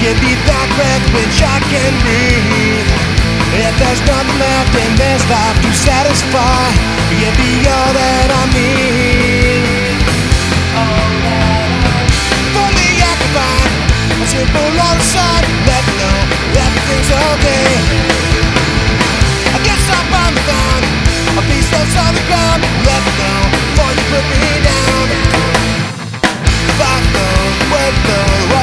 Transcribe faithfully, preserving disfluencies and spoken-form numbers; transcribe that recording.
Give me that breath which I can breathe. If there's nothing left in this life to satisfy, give me all that I need.